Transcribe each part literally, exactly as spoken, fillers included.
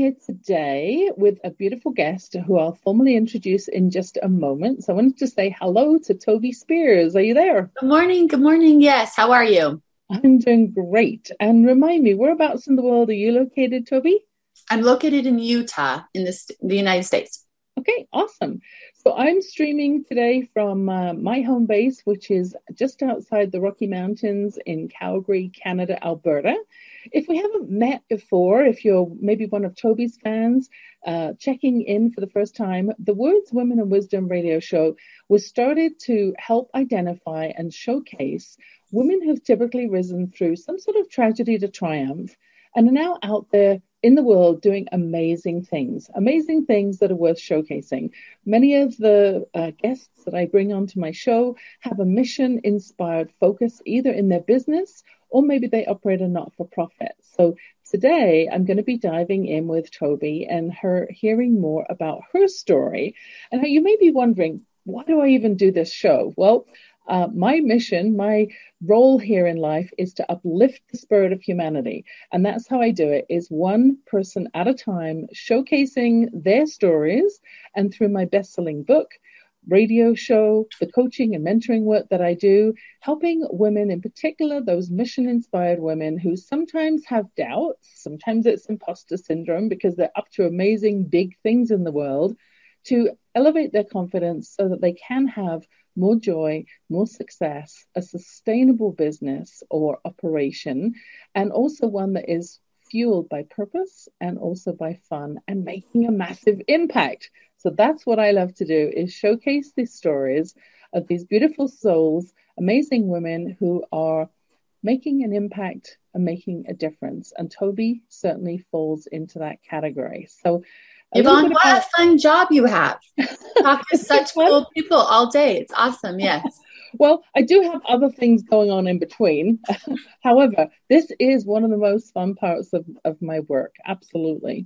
here today with a beautiful guest who I'll formally introduce in just a moment. So I wanted to say hello to Toby Spears. Are you there? Good morning. Good morning. Yes. How are you? I'm doing great. And remind me, whereabouts in the world are you located, Toby? I'm located in Utah, in the, the United States. Okay, awesome. So I'm streaming today from uh, my home base, which is just outside the Rocky Mountains in Calgary, Canada, Alberta. If we haven't met before, if you're maybe one of Toby's fans, uh, checking in for the first time, the Words, Women and Wisdom radio show was started to help identify and showcase women who've typically risen through some sort of tragedy to triumph and are now out there in the world doing amazing things, amazing things that are worth showcasing. Many of the uh, guests that I bring onto my show have a mission-inspired focus either in their business or maybe they operate a not-for-profit. So today I'm going to be diving in with Toby and her hearing more about her story. And you may be wondering, why do I even do this show? Well, Uh, my mission, my role here in life is to uplift the spirit of humanity. And that's how I do it, is one person at a time, showcasing their stories. And through my best-selling book, radio show, the coaching and mentoring work that I do, helping women, in particular, those mission-inspired women who sometimes have doubts, sometimes it's imposter syndrome because they're up to amazing big things in the world, to elevate their confidence so that they can have more joy, more success, a sustainable business or operation, and also one that is fueled by purpose and also by fun and making a massive impact. So that's what I love to do, is showcase these stories of these beautiful souls, amazing women who are making an impact and making a difference. And Toby certainly falls into that category. So Yvonne, what about- a fun job you have. Talk to such cool people all day. It's awesome. Yes. Well, I do have other things going on in between. However, this is one of the most fun parts of, of my work. Absolutely.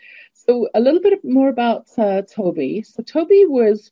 So a little bit more about uh, Toby. So Toby was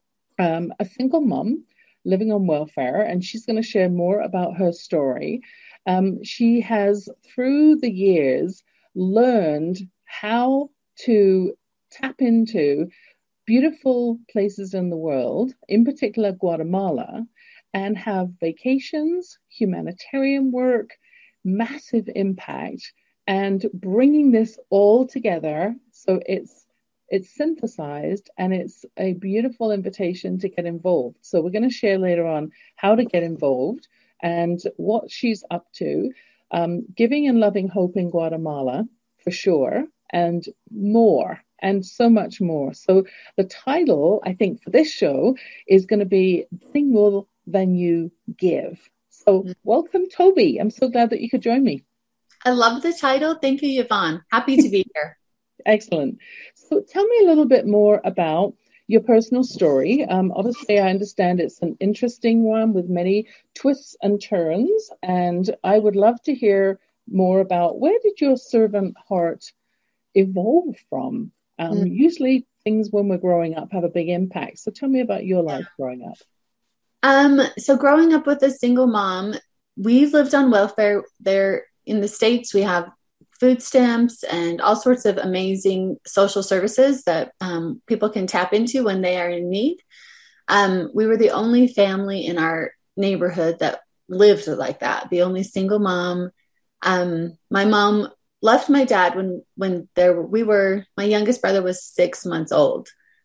um, a single mom living on welfare, and she's going to share more about her story. Um, she has, through the years, learned how to tap into beautiful places in the world, in particular Guatemala, and have vacations, humanitarian work, massive impact, and bringing this all together so it's it's synthesized and it's a beautiful invitation to get involved. So we're going to share later on how to get involved and what she's up to, um, giving and loving hope in Guatemala for sure, and more. And so much more. So the title, I think, for this show is going to be Giving More Than You Give. So welcome, Toby. I'm so glad that you could join me. I love the title. Thank you, Yvonne. Happy to be here. Excellent. So tell me a little bit more about your personal story. Um, obviously, I understand it's an interesting one with many twists and turns. And I would love to hear more about, where did your servant heart evolve from? Um, mm. Usually things when we're growing up have a big impact. So tell me about your life growing up. Um, so growing up with a single mom, we lived on welfare. There in the States, we have food stamps and all sorts of amazing social services that um, people can tap into when they are in need. Um, we were the only family in our neighborhood that lived like that, the only single mom. Um, my mom left my dad when, when there we were, my youngest brother was six months old.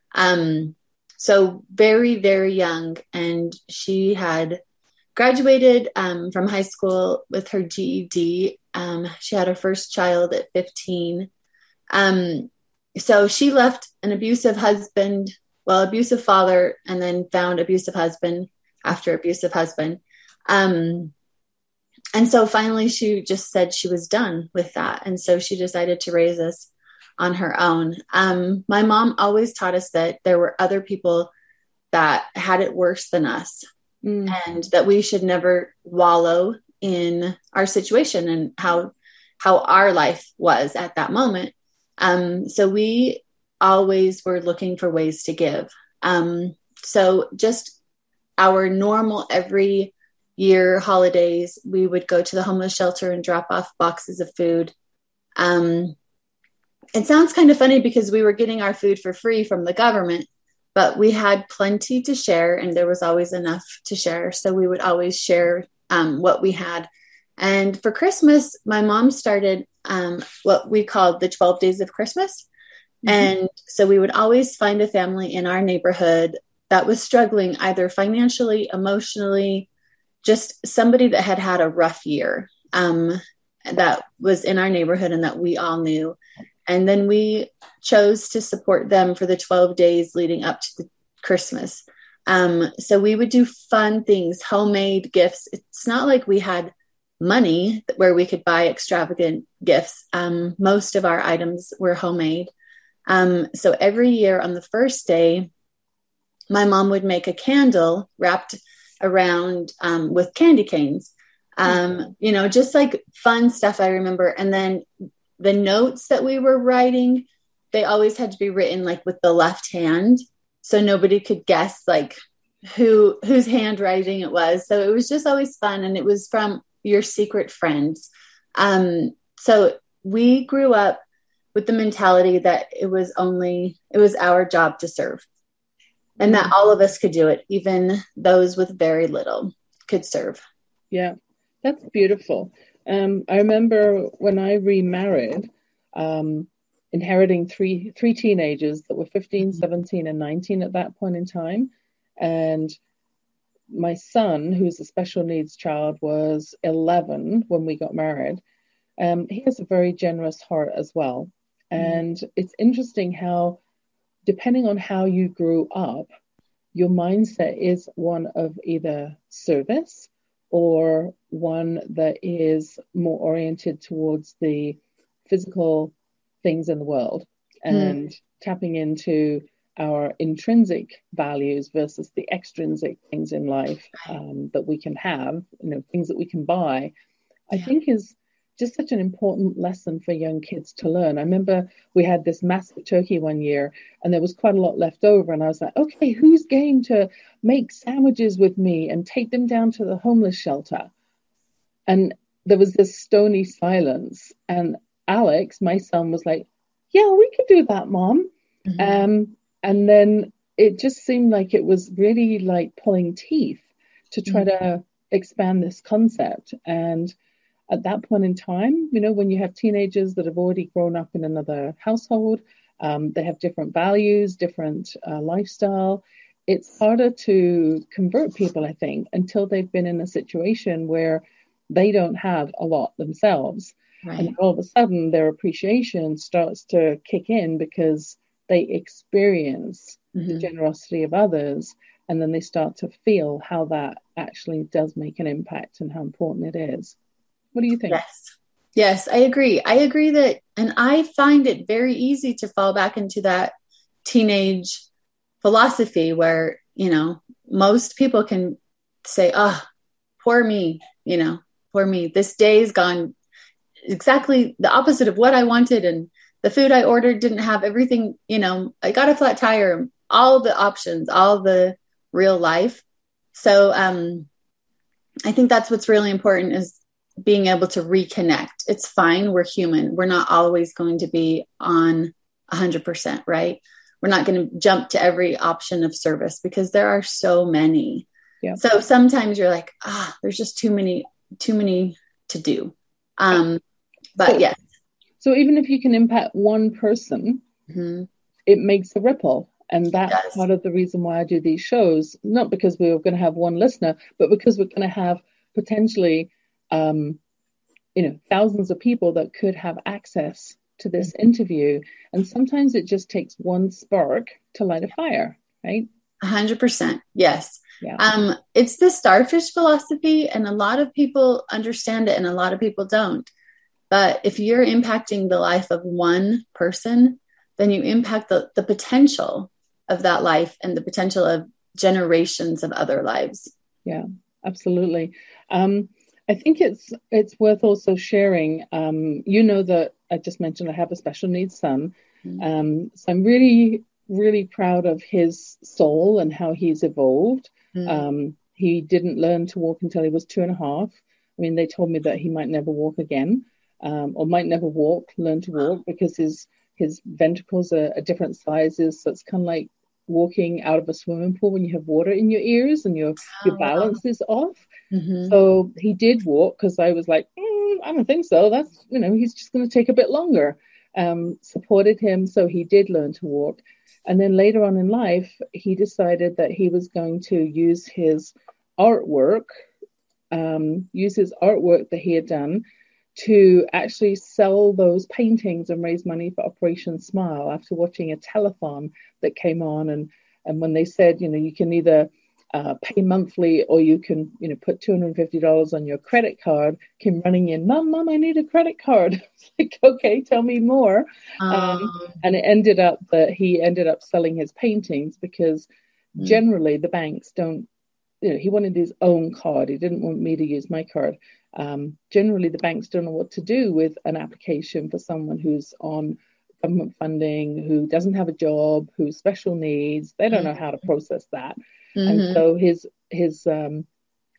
Um, so very, very young. And she had graduated um, from high school with her G E D. Um, she had her first child at fifteen. Um, so she left an abusive husband, well, abusive father, and then found abusive husband after abusive husband. Um, And so finally she just said she was done with that. And so she decided to raise us on her own. Um, my mom always taught us that there were other people that had it worse than us, mm. and that we should never wallow in our situation and how, how our life was at that moment. Um, so we always were looking for ways to give. Um, so just our normal every year holidays, we would go to the homeless shelter and drop off boxes of food. Um, it sounds kind of funny because we were getting our food for free from the government, but we had plenty to share and there was always enough to share. So we would always share um, what we had. And for Christmas, my mom started um, what we called the twelve days of Christmas. Mm-hmm. And so we would always find a family in our neighborhood that was struggling either financially, emotionally, just somebody that had had a rough year um, that was in our neighborhood and that we all knew. And then we chose to support them for the twelve days leading up to the Christmas. Um, so we would do fun things, homemade gifts. It's not like we had money where we could buy extravagant gifts. Um, most of our items were homemade. Um, so every year on the first day, my mom would make a candle wrapped around um, with candy canes, um, you know, just like fun stuff I remember. And then the notes that we were writing, they always had to be written like with the left hand. So nobody could guess like who, whose handwriting it was. So it was just always fun. And it was from your secret friends. Um, so we grew up with the mentality that it was only, it was our job to serve and that all of us could do it. Even those with very little could serve. Yeah, that's beautiful. Um, I remember when I remarried, um, inheriting three three teenagers that were fifteen, seventeen, and nineteen at that point in time. And my son, who's a special needs child, was eleven when we got married. Um, he has a very generous heart as well. And mm. it's interesting how, depending on how you grew up, your mindset is one of either service or one that is more oriented towards the physical things in the world and mm. tapping into our intrinsic values versus the extrinsic things in life um, that we can have, you know, things that we can buy, I yeah. think is just such an important lesson for young kids to learn. I remember we had this massive turkey one year and there was quite a lot left over. And I was like, okay, who's game to make sandwiches with me and take them down to the homeless shelter? And there was this stony silence. And Alex, my son, was like, yeah, we could do that, Mom. Mm-hmm. Um, and then it just seemed like it was really like pulling teeth to try mm-hmm. to expand this concept. And at that point in time, you know, when you have teenagers that have already grown up in another household, um, they have different values, different uh, lifestyle. It's harder to convert people, I think, until they've been in a situation where they don't have a lot themselves. Right. And all of a sudden their appreciation starts to kick in because they experience mm-hmm. the generosity of others. And then they start to feel how that actually does make an impact and how important it is. What do you think? Yes. Yes, I agree. I agree that, and I find it very easy to fall back into that teenage philosophy where, you know, most people can say, oh, poor me, you know, poor me. This day's gone exactly the opposite of what I wanted. And the food I ordered didn't have everything, you know, I got a flat tire, all the options, all the real life. So um, I think that's what's really important is being able to reconnect. It's fine. We're human. We're not always going to be on a hundred percent, right? We're not going to jump to every option of service because there are so many. Yeah. So sometimes you're like, ah, oh, there's just too many, too many to do. Um, but so, yes. So even if you can impact one person, mm-hmm. it makes a ripple. And that's part of the reason why I do these shows, not because we were going to have one listener, but because we're going to have potentially um, you know, thousands of people that could have access to this interview. And sometimes it just takes one spark to light a fire, right? A hundred percent. Yes. Yeah. Um, it's the starfish philosophy and a lot of people understand it and a lot of people don't. But if you're impacting the life of one person, then you impact the, the potential of that life and the potential of generations of other lives. Yeah, absolutely. Um, I think it's it's worth also sharing. Um, you know that I just mentioned I have a special needs son. Mm-hmm. Um, so I'm really, really proud of his soul and how he's evolved. Mm-hmm. Um, he didn't learn to walk until he was two and a half. I mean, they told me that he might never walk again um, or might never walk, learn to walk because his his ventricles are, are different sizes. So it's kind of like walking out of a swimming pool when you have water in your ears and your, oh, your balance wow. is off. Mm-hmm. So he did walk because I was like, mm, I don't think so. That's, you know, he's just going to take a bit longer. Um, supported him. So he did learn to walk. And then later on in life, he decided that he was going to use his artwork, um, use his artwork that he had done to actually sell those paintings and raise money for Operation Smile after watching a telethon that came on. And, and when they said, you know, you can either uh, pay monthly or you can, you know, put two hundred fifty dollars on your credit card, came running in, Mom, Mom, I need a credit card. It's like, okay, tell me more. Um, um, and it ended up that he ended up selling his paintings because mm. generally the banks don't, you know, he wanted his own card. He didn't want me to use my card. Um, generally, the banks don't know what to do with an application for someone who's on government funding, who doesn't have a job, who's special needs. They don't know how to process that. Mm-hmm. And so his his um,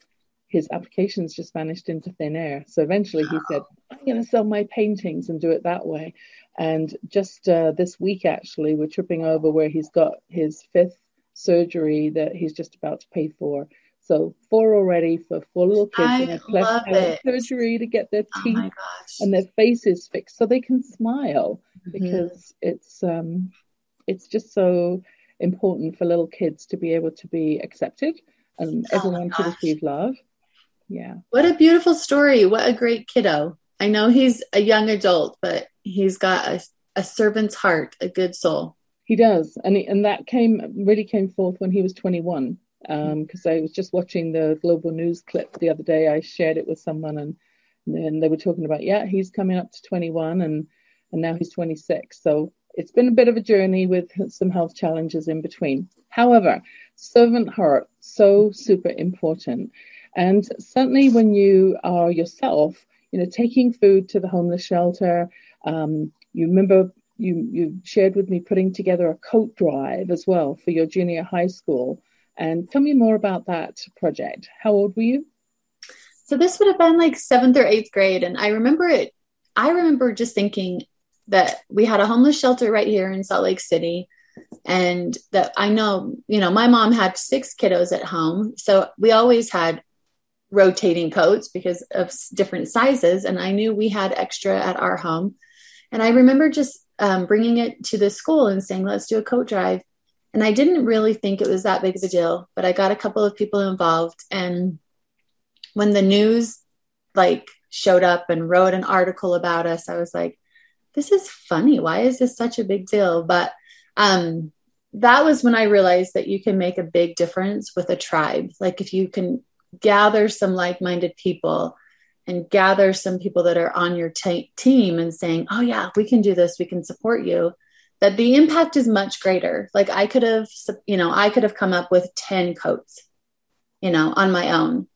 his applications just vanished into thin air. So eventually he said, I'm going to sell my paintings and do it that way. And just uh, this week, actually, we're tripping over where he's got his fifth surgery that he's just about to pay for. So four already for four little kids I in a cleft palate surgery to get their teeth oh and their faces fixed so they can smile, mm-hmm. because it's um it's just so important for little kids to be able to be accepted and oh everyone to receive love. Yeah. What a beautiful story. What a great kiddo. I know he's a young adult, but he's got a, a servant's heart, a good soul. He does. And, he, and that came really came forth when he was twenty-one. Because um, I was just watching the Global News clip the other day. I shared it with someone, and, and then they were talking about, yeah, he's coming up to twenty-one, and and now he's twenty-six. So it's been a bit of a journey with some health challenges in between. However, servant heart, so super important. And certainly when you are yourself, you know, taking food to the homeless shelter, um, you remember you, you shared with me putting together a coat drive as well for your junior high school. And tell me more about that project. How old were you? So this would have been like seventh or eighth grade. And I remember it, I remember just thinking that we had a homeless shelter right here in Salt Lake City. And that I know, you know, my mom had six kiddos at home. So we always had rotating coats because of different sizes. And I knew we had extra at our home. And I remember just um, bringing it to the school and saying, let's do a coat drive. And I didn't really think it was that big of a deal, but I got a couple of people involved. And when the news like showed up and wrote an article about us, I was like, this is funny. Why is this such a big deal? But um, that was when I realized that you can make a big difference with a tribe. Like if you can gather some like-minded people and gather some people that are on your t- team and saying, oh yeah, we can do this. We can support you. That the impact is much greater. Like I could have, you know, I could have come up with ten coats, you know, on my own,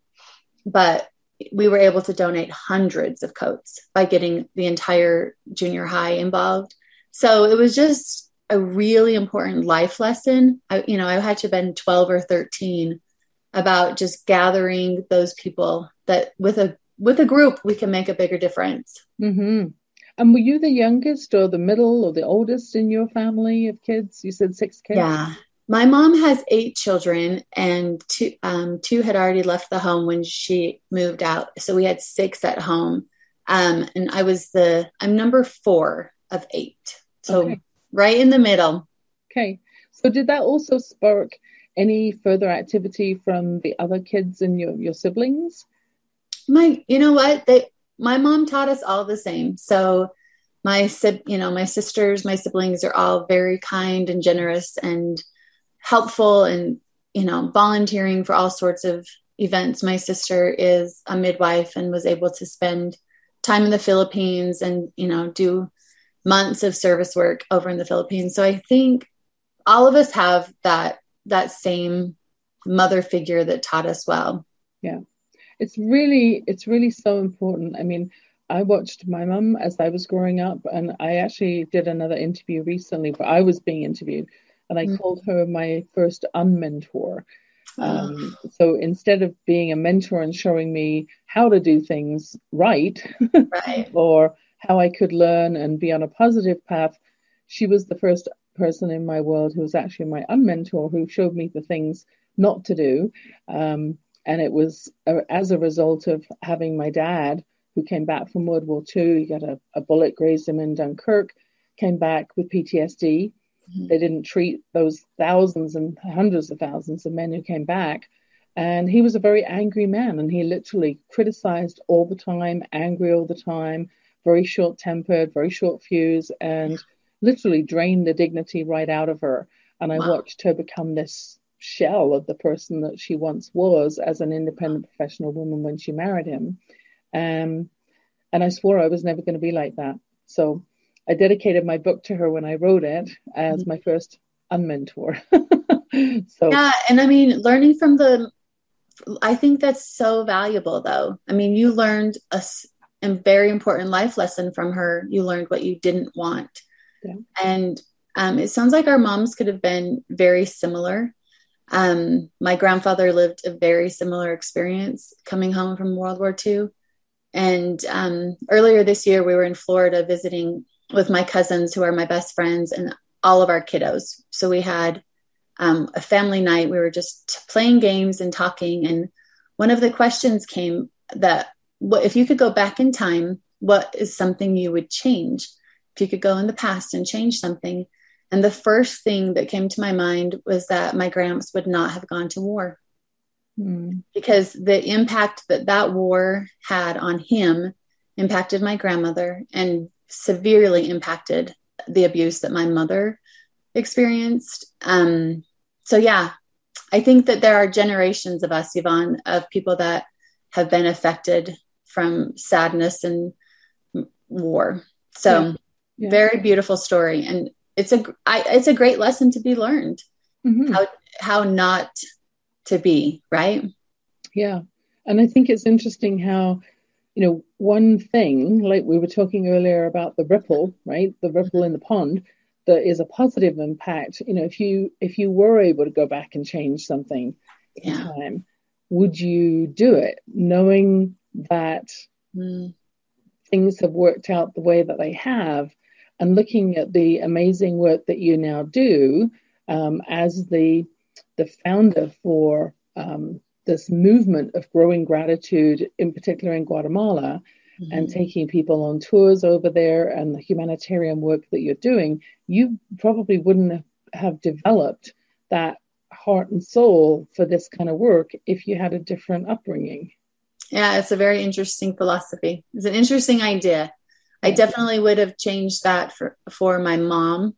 but we were able to donate hundreds of coats by getting the entire junior high involved. So it was just a really important life lesson. I, you know, I had to have been twelve or thirteen about just gathering those people that with a, with a group, we can make a bigger difference. Mm-hmm. And were you the youngest or the middle or the oldest in your family of kids? You said six kids? Yeah. My mom has eight children, and two, um, two had already left the home when she moved out. So we had six at home. Um, and I was the, I'm number four of eight. So okay. Right in the middle. Okay. So did that also spark any further activity from the other kids and your, your siblings? My, you know what? They, My mom taught us all the same. So my, you know, my sisters, my siblings are all very kind and generous and helpful and, you know, volunteering for all sorts of events. My sister is a midwife and was able to spend time in the Philippines and, you know, do months of service work over in the Philippines. So I think all of us have that, that same mother figure that taught us well. Yeah. It's really, it's really so important. I mean, I watched my mum as I was growing up, and I actually did another interview recently where I was being interviewed, and I mm-hmm. called her my first unmentor. Oh. Um, so instead of being a mentor and showing me how to do things right, right. or how I could learn and be on a positive path, she was the first person in my world who was actually my unmentor, who showed me the things not to do. Um, and it was uh, as a result of having my dad, who came back from World War Two. He got a, a bullet, grazed him in Dunkirk, came back with P T S D. Mm-hmm. They didn't treat those thousands and hundreds of thousands of men who came back. And he was a very angry man, and he literally criticized all the time, angry all the time, very short-tempered, very short fuse, and literally drained the dignity right out of her. And I wow. watched her become this shell of the person that she once was as an independent professional woman when she married him. Um, and I swore I was never going to be like that. So I dedicated my book to her when I wrote it as my first unmentor. So yeah, and I mean, learning from the, I think that's so valuable, though. I mean, you learned a, a very important life lesson from her. You learned what you didn't want. Yeah. And um, it sounds like our moms could have been very similar. Um, my grandfather lived a very similar experience coming home from World War Two. And um, earlier this year, we were in Florida visiting with my cousins, who are my best friends, and all of our kiddos. So we had um, a family night. We were just playing games and talking. And one of the questions came that, what if you could go back in time, what is something you would change? If you could go in the past and change something. And the first thing that came to my mind was that my gramps would not have gone to war. Mm. Because the impact that that war had on him impacted my grandmother and severely impacted the abuse that my mother experienced. Um, so yeah, I think that there are generations of us, Yvonne, of people that have been affected from sadness and war. So yeah. Yeah. Very beautiful story. And it's a, I, it's a great lesson to be learned, mm-hmm. how, how not to be, right? Yeah. And I think it's interesting how, you know, one thing, like we were talking earlier about the ripple, right? The ripple in the pond, that is a positive impact. You know, if you, if you were able to go back and change something in yeah. time, would you do it knowing that mm. things have worked out the way that they have, and looking at the amazing work that you now do um, as the the founder for um, this movement of growing gratitude, in particular in Guatemala, mm-hmm. and taking people on tours over there, and the humanitarian work that you're doing, you probably wouldn't have developed that heart and soul for this kind of work if you had a different upbringing. Yeah, it's a very interesting philosophy. It's an interesting idea. I definitely would have changed that for, for my mom,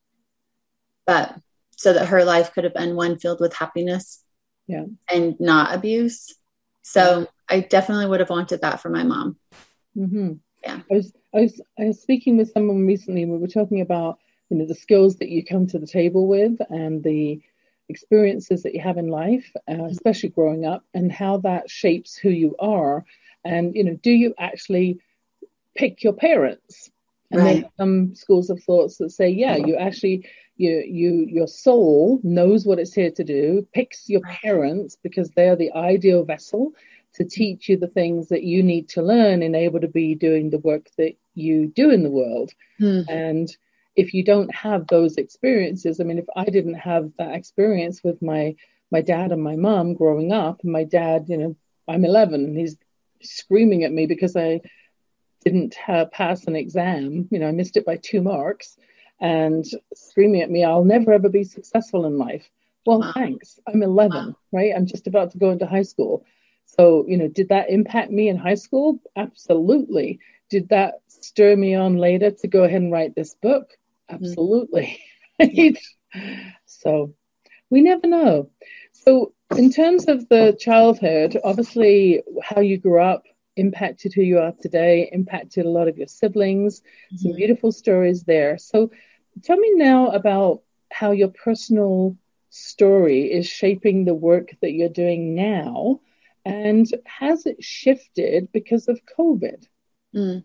but so that her life could have been one filled with happiness yeah. and not abuse. So yeah. I definitely would have wanted that for my mom. Mm-hmm. Yeah. I was, I was, I was speaking with someone recently. We were talking about, you know, the skills that you come to the table with and the experiences that you have in life, uh, especially growing up, and how that shapes who you are. And, you know, do you actually pick your parents? And right. Then some schools of thoughts that say, yeah, you actually, you, you, your soul knows what it's here to do, picks your parents because they're the ideal vessel to teach you the things that you need to learn and able to be doing the work that you do in the world. Hmm. And if you don't have those experiences, I mean, if I didn't have that experience with my, my dad and my mom growing up, and my dad, you know, I'm eleven and he's screaming at me because I didn't uh, pass an exam, you know, I missed it by two marks, and screaming at me, I'll never ever be successful in life. Well, wow. Thanks. I'm eleven, wow. Right? I'm just about to go into high school. So, you know, did that impact me in high school? Absolutely. Did that stir me on later to go ahead and write this book? Absolutely. Mm-hmm. Right? So we never know. So in terms of the childhood, obviously how you grew up impacted who you are today, impacted a lot of your siblings, mm-hmm. some beautiful stories there. So tell me now about how your personal story is shaping the work that you're doing now, and has it shifted because of COVID? Mm.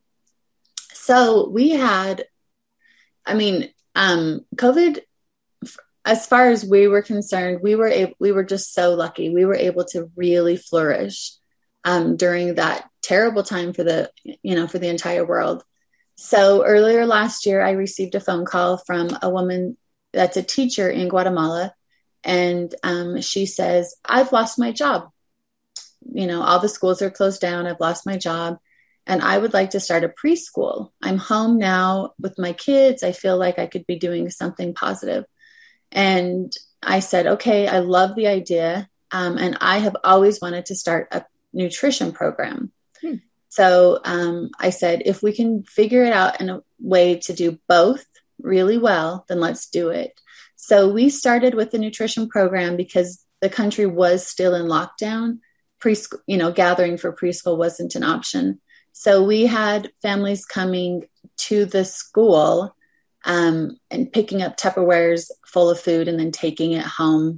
So we had, I mean, um, COVID, as far as we were concerned, we were able, we were just so lucky. We were able to really flourish Um, during that terrible time for the, you know, for the entire world. So earlier last year, I received a phone call from a woman that's a teacher in Guatemala. And um, she says, I've lost my job. You know, all the schools are closed down. I've lost my job. And I would like to start a preschool. I'm home now with my kids. I feel like I could be doing something positive. And I said, okay, I love the idea. Um, and I have always wanted to start a nutrition program. Hmm. So um, I said, if we can figure it out in a way to do both really well, then let's do it. So we started with the nutrition program because the country was still in lockdown. Preschool, you know, gathering for preschool wasn't an option. So we had families coming to the school um, and picking up Tupperwares full of food and then taking it home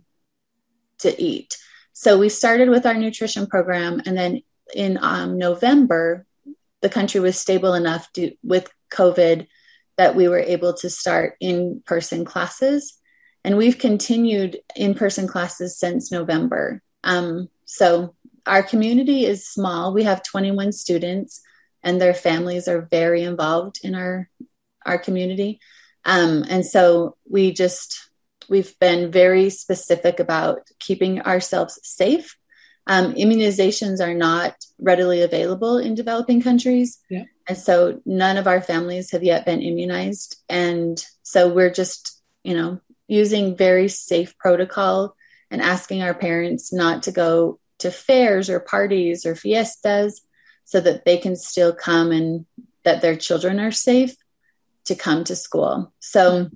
to eat. So we started with our nutrition program. And then in um, November, the country was stable enough to, with COVID that we were able to start in-person classes. And we've continued in-person classes since November. Um, so our community is small. We have twenty-one students, and their families are very involved in our our community. Um, and so we just, we've been very specific about keeping ourselves safe. Um, immunizations are not readily available in developing countries. Yeah. And so none of our families have yet been immunized. And so we're just, you know, using very safe protocol and asking our parents not to go to fairs or parties or fiestas so that they can still come and that their children are safe to come to school. So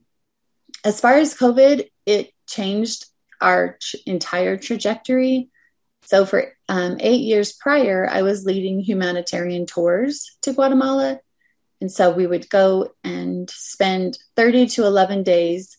as far as COVID, it changed our tr- entire trajectory. So for um, eight years prior, I was leading humanitarian tours to Guatemala. And so we would go and spend thirty to eleven days,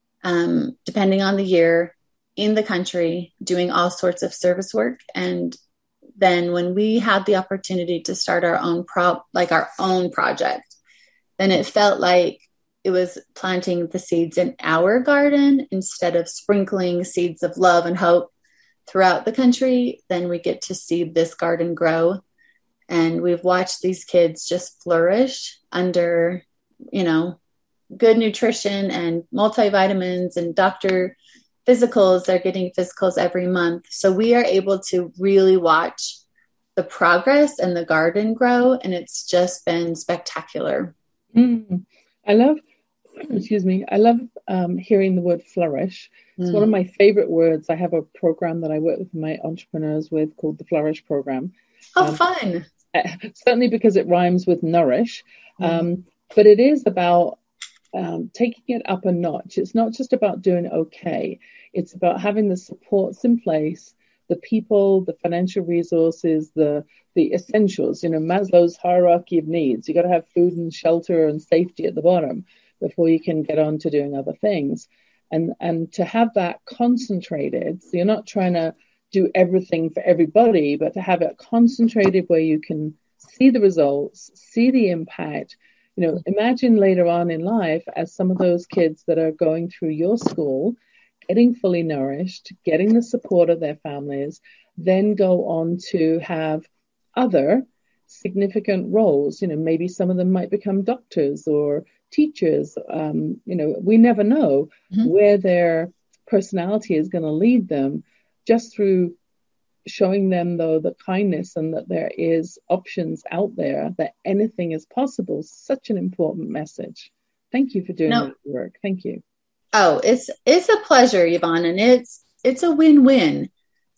um, depending on the year, in the country doing all sorts of service work. And then when we had the opportunity to start our own pro, like our own project, then it felt like it was planting the seeds in our garden instead of sprinkling seeds of love and hope throughout the country. Then we get to see this garden grow. And we've watched these kids just flourish under, you know, good nutrition and multivitamins and doctor physicals. They're getting physicals every month. So we are able to really watch the progress and the garden grow. And it's just been spectacular. Mm. I love, excuse me, I love um, hearing the word flourish. It's mm. one of my favorite words. I have a program that I work with my entrepreneurs with called the Flourish Program. Oh, um, fun. Certainly because it rhymes with nourish. Mm. Um, but it is about um, taking it up a notch. It's not just about doing okay. It's about having the supports in place, the people, the financial resources, the the essentials, you know, Maslow's hierarchy of needs. You got to have food and shelter and safety at the bottom before you can get on to doing other things. And and to have that concentrated, so you're not trying to do everything for everybody, but to have it concentrated where you can see the results, see the impact. You know, imagine later on in life as some of those kids that are going through your school, getting fully nourished, getting the support of their families, then go on to have other significant roles. You know, maybe some of them might become doctors or teachers. Um, you know, we never know mm-hmm. where their personality is going to lead them, just through showing them, though, the kindness and that there is options out there, that anything is possible. Such an important message. Thank you for doing no. that work. Thank you. Oh, it's it's a pleasure, Yvonne, and it's it's a win-win.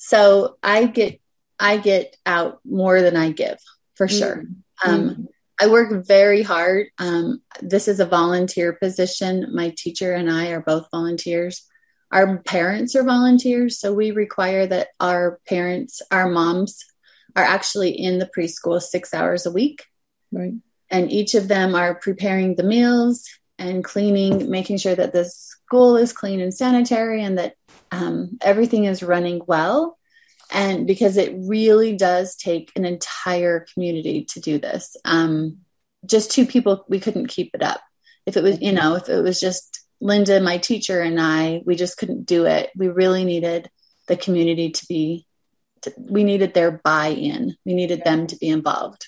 So I get I get out more than I give, for sure. Mm-hmm. Um, I work very hard. Um, this is a volunteer position. My teacher and I are both volunteers. Our parents are volunteers, so we require that our parents, our moms, are actually in the preschool six hours a week. Right. And each of them are preparing the meals and cleaning, making sure that the school is clean and sanitary and that um, everything is running well. And because it really does take an entire community to do this. Um, just two people, we couldn't keep it up. If it was, you know, if it was just Linda, my teacher, and I, we just couldn't do it. We really needed the community to be, to, we needed their buy-in. We needed them to be involved.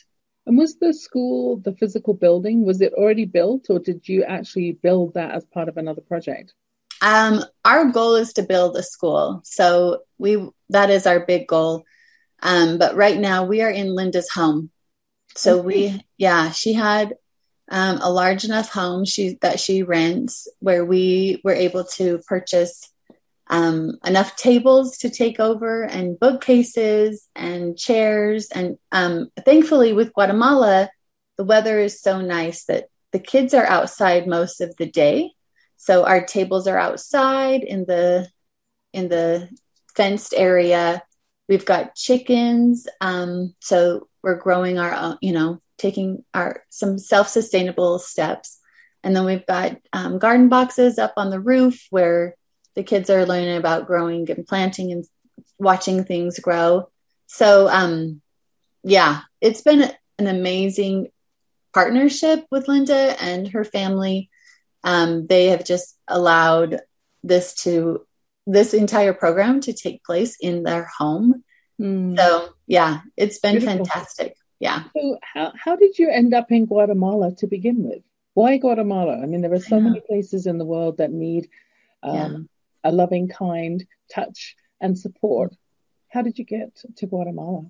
And was the school, the physical building, was it already built, or did you actually build that as part of another project? Um, our goal is to build a school. So we that is our big goal. Um, but right now we are in Linda's home. So Okay. we, yeah, she had um, a large enough home she that she rents where we were able to purchase um, enough tables to take over and bookcases and chairs. And um, thankfully, with Guatemala, the weather is so nice that the kids are outside most of the day. So our tables are outside in the in the fenced area. We've got chickens, um, so we're growing our own, you know, taking our some self-sustainable steps. And then we've got um, garden boxes up on the roof where the kids are learning about growing and planting and watching things grow. So, um, yeah, it's been an amazing partnership with Linda and her family. Um, they have just allowed this to this entire program to take place in their home. Mm, So, yeah, it's been beautiful. fantastic. Yeah, So how, how did you end up in Guatemala to begin with? Why Guatemala? I mean, there are I so know. many places in the world that need Yeah. um, a loving, kind touch and support. How did you get to Guatemala?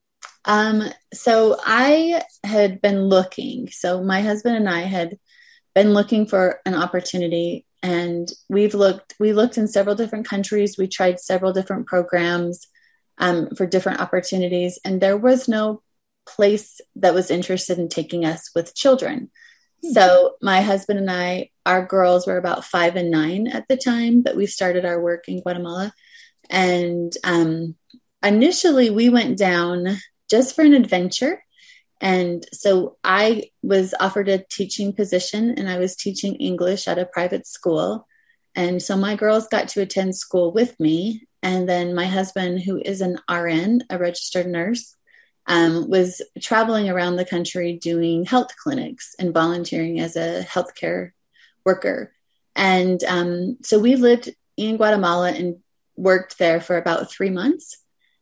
Um, so I had been looking. So my husband and I had been looking for an opportunity, and we've looked we looked in several different countries. We tried several different programs um, for different opportunities, and there was no place that was interested in taking us with children. Hmm. So my husband and I, our girls were about five and nine at the time that we started our work in Guatemala. And um, initially we went down just for an adventure. And so I was offered a teaching position, and I was teaching English at a private school. And so my girls got to attend school with me. And then my husband, who is an R N, a registered nurse, um, was traveling around the country doing health clinics and volunteering as a healthcare worker. And um, so we lived in Guatemala and worked there for about three months.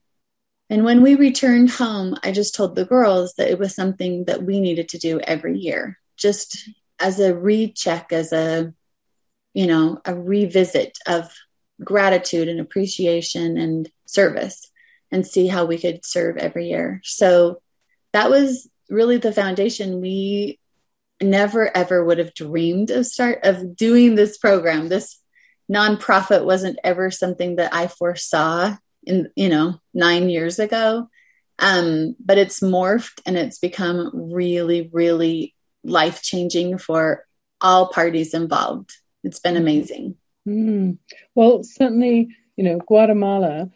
And when we returned home, I just told the girls that it was something that we needed to do every year, just as a recheck, as a, you know, a revisit of gratitude and appreciation and service, and see how we could serve every year. So that was really the foundation. We never ever would have dreamed of start of doing this program. This nonprofit wasn't ever something that I foresaw in, you know, nine years ago. Um, but it's morphed and it's become really, really life-changing for all parties involved. It's been amazing. Mm. Well, certainly, you know, Guatemala,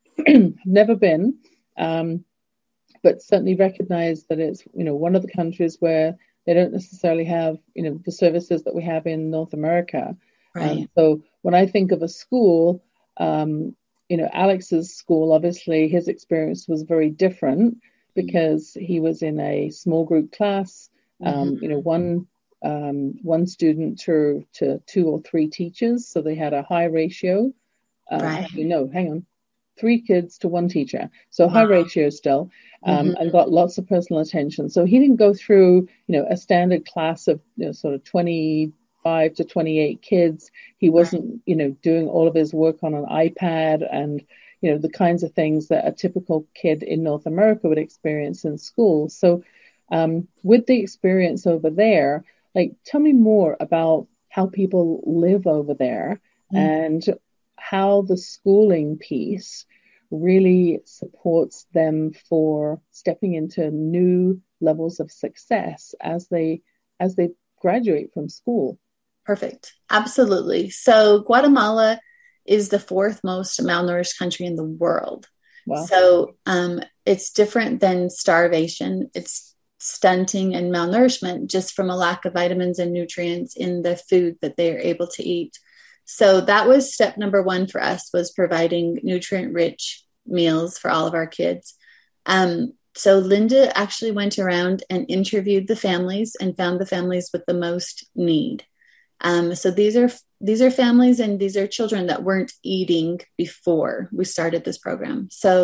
never been, um, but certainly recognize that it's, you know, one of the countries where they don't necessarily have, you know, the services that we have in North America. Right. Um, so when I think of a school, um, you know, Alex's school, obviously his experience was very different because he was in a small group class, um, Mm-hmm. you know, one um, one student to, to two or three teachers. So they had a high ratio. Um, Right. actually, no, hang on. Three kids to one teacher. So high Wow. ratio still, um, Mm-hmm. and got lots of personal attention. So he didn't go through, you know, a standard class of, you know, sort of twenty-five to twenty-eight kids. He Right. wasn't, you know, doing all of his work on an iPad and, you know, the kinds of things that a typical kid in North America would experience in school. So um, with the experience over there, like, tell me more about how people live over there Mm-hmm. and how the schooling piece really supports them for stepping into new levels of success as they as they graduate from school. Perfect. Absolutely. So Guatemala is the fourth most malnourished country in the world. Wow. So um, it's different than starvation. It's stunting and malnourishment just from a lack of vitamins and nutrients in the food that they are able to eat. So that was step number one for us, was providing nutrient rich meals for all of our kids. Um, so Linda actually went around and interviewed the families and found the families with the most need. Um, so these are these are families and these are children that weren't eating before we started this program. So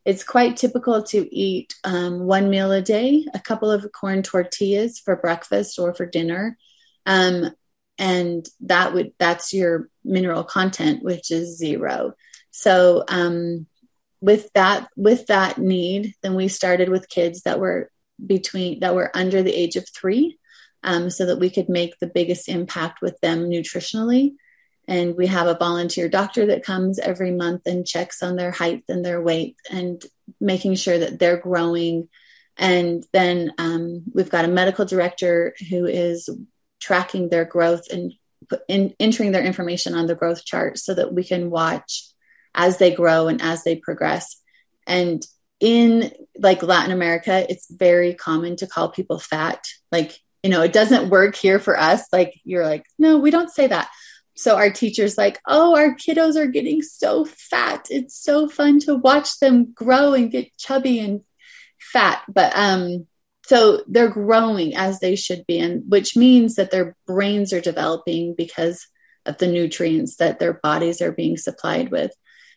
it's quite typical to eat um, one meal a day, a couple of corn tortillas for breakfast or for dinner. Um, and that would, that's your mineral content, which is zero. So, um, with that, with that need, then we started with kids that were between, that were under the age of three, um, so that we could make the biggest impact with them nutritionally. And we have a volunteer doctor that comes every month and checks on their height and their weight and making sure that they're growing. And then um, we've got a medical director who is tracking their growth and in, entering their information on the growth chart so that we can watch as they grow and as they progress. And in like Latin America, it's very common to call people fat. Like, you know, it doesn't work here for us. Like, you're like, no, we don't say that. So our teacher's like, oh, our kiddos are getting so fat. It's so fun to watch them grow and get chubby and fat. But um, so they're growing as they should be, and which means that their brains are developing because of the nutrients that their bodies are being supplied with.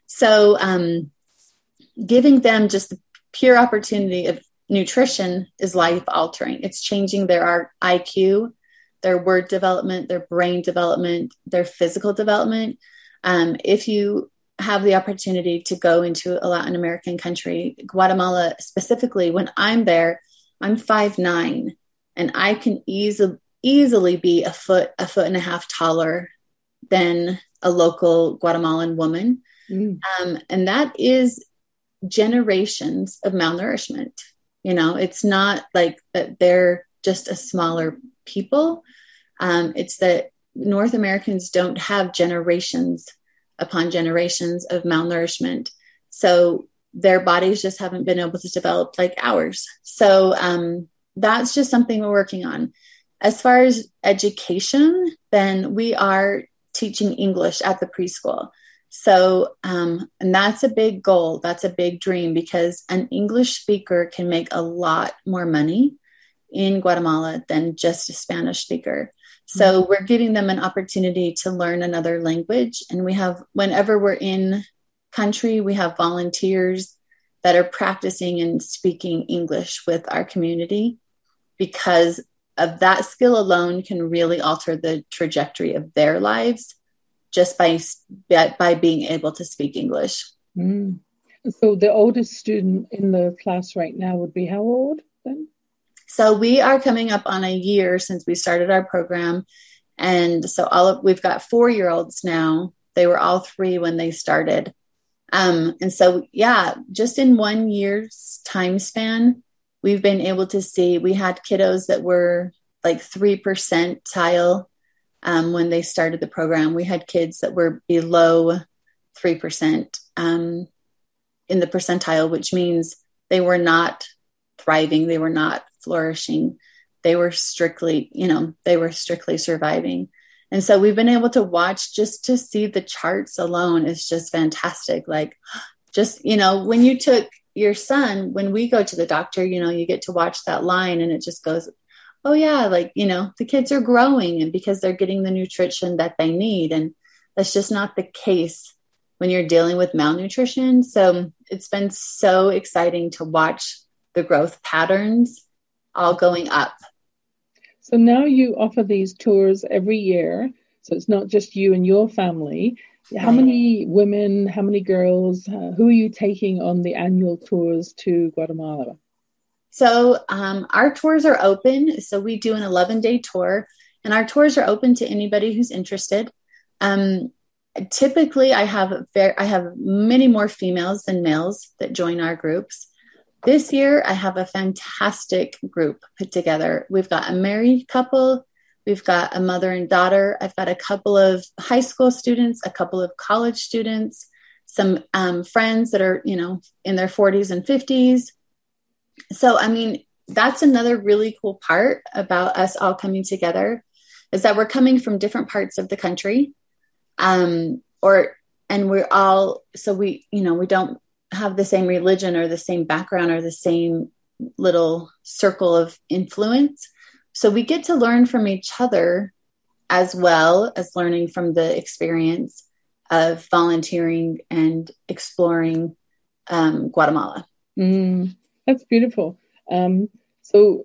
So um, giving them just the pure opportunity of nutrition is life altering. It's changing their I Q, their word development, their brain development, their physical development. Um, if you have the opportunity to go into a Latin American country, Guatemala specifically, when I'm there, I'm five nine, and I can easily easily be a foot, a foot and a half taller than a local Guatemalan woman. Mm. Um, and that is generations of malnourishment. You know, it's not like that they're just a smaller people. Um, it's that North Americans don't have generations upon generations of malnourishment. So their bodies just haven't been able to develop like ours. So um, that's just something we're working on. As far as education, then we are teaching English at the preschool. So, um, and that's a big goal. That's a big dream, because an English speaker can make a lot more money in Guatemala than just a Spanish speaker. So mm-hmm. we're giving them an opportunity to learn another language. And we have, whenever we're in country, we have volunteers that are practicing and speaking English with our community, because of that skill alone can really alter the trajectory of their lives just by, by being able to speak English. Mm. So the oldest student in the class right now would be how old then? So we are coming up on a year since we started our program. And so all of, we've got four-year-olds now. They were all three when they started. Um, and so, yeah, just in one year's time span, we've been able to see, we had kiddos that were like three percentile um, when they started the program. We had kids that were below three percent um, in the percentile, which means they were not thriving. They were not flourishing. They were strictly, you know, they were strictly surviving. And so we've been able to watch, just to see the charts alone is just fantastic. Like, just, you know, when you took your son, when we go to the doctor, you know, you get to watch that line and it just goes, oh yeah, like, you know, the kids are growing, and because they're getting the nutrition that they need. And that's just not the case when you're dealing with malnutrition. So it's been so exciting to watch the growth patterns all going up. So now you offer these tours every year. So it's not just you and your family. How many women, how many girls, uh, who are you taking on the annual tours to Guatemala? So um, our tours are open. So we do an eleven-day tour, and our tours are open to anybody who's interested. Um, typically, I have very, I have many more females than males that join our groups. This year, I have a fantastic group put together. We've got a married couple. We've got a mother and daughter. I've got a couple of high school students, a couple of college students, some um, friends that are, you know, in their forties and fifties. So, I mean, that's another really cool part about us all coming together, is that we're coming from different parts of the country. Um, or, and we're all, so we, you know, we don't have the same religion or the same background or the same little circle of influence. So we get to learn from each other, as well as learning from the experience of volunteering and exploring um, Guatemala. Mm, that's beautiful. Um, so,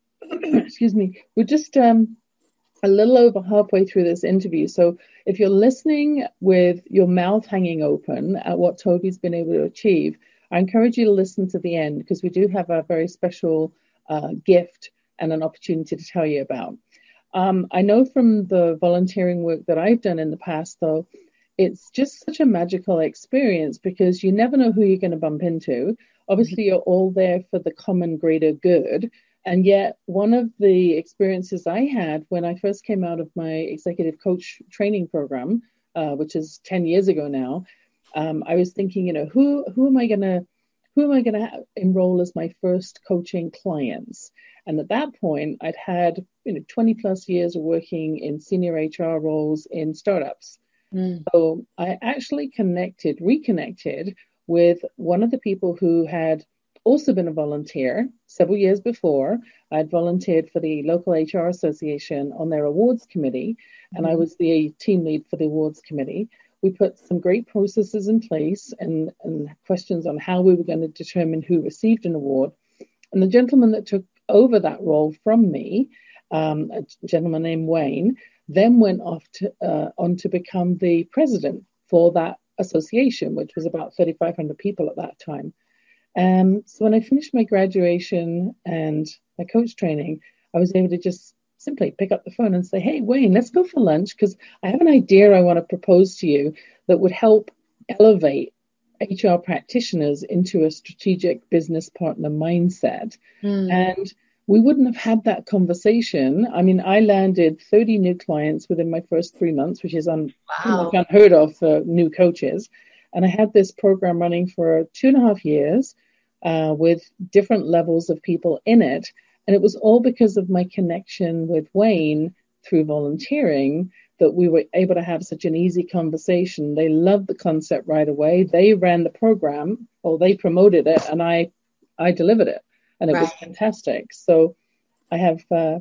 excuse me, we're just um, a little over halfway through this interview. So if you're listening with your mouth hanging open at what Toby's been able to achieve, I encourage you to listen to the end, because we do have a very special uh, gift and an opportunity to tell you about. Um, I know from the volunteering work that I've done in the past, though, it's just such a magical experience, because you never know who you're going to bump into. Obviously, you're all there for the common greater good. And yet, one of the experiences I had when I first came out of my executive coach training program, uh, which is ten years ago now, um, I was thinking, you know, who who am I going to who am I going to enroll as my first coaching clients? And at that point, I'd had, you know, twenty plus years of working in senior H R roles in startups. Mm. So I actually connected, reconnected with one of the people who had also been a volunteer several years before. I'd volunteered for the local H R association on their awards committee, and mm-hmm. I was the team lead for the awards committee. We put some great processes in place and, and questions on how we were going to determine who received an award. And the gentleman that took over that role from me, um, a gentleman named Wayne, then went off to, uh, on to become the president for that association, which was about thirty-five hundred people at that time. Um, so when I finished my graduation and my coach training, I was able to just simply pick up the phone and say, hey, Wayne, let's go for lunch, because I have an idea I want to propose to you that would help elevate H R practitioners into a strategic business partner mindset. Mm. And we wouldn't have had that conversation. I mean, I landed thirty new clients within my first three months, which is un- wow. unheard of for new coaches. And I had this program running for two and a half years uh, with different levels of people in it. And it was all because of my connection with Wayne through volunteering that we were able to have such an easy conversation. They loved the concept right away. They ran the program, or they promoted it, and I, I delivered it. And it right. was fantastic. So I have uh,